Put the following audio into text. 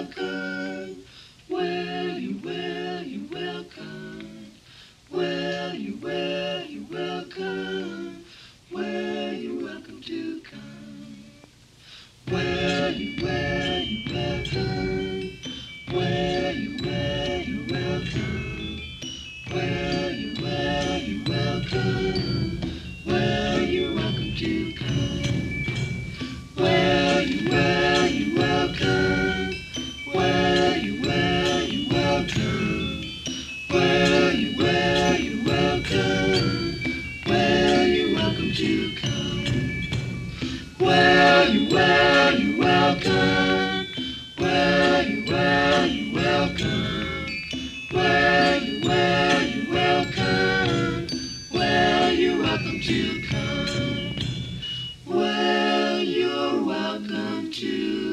welcome. Well, you welcome. Well, you welcome. Well, you're welcome to come. Well, you welcome. Well, you welcome. Well, you welcome. Well, you're welcome to come. Well, you welcome. Well, you welcome. Well, you welcome. Well, you're welcome to come. Well, you welcome. Well, you welcome. Well, you welcome. Well, you're welcome to come. Well, you're welcome to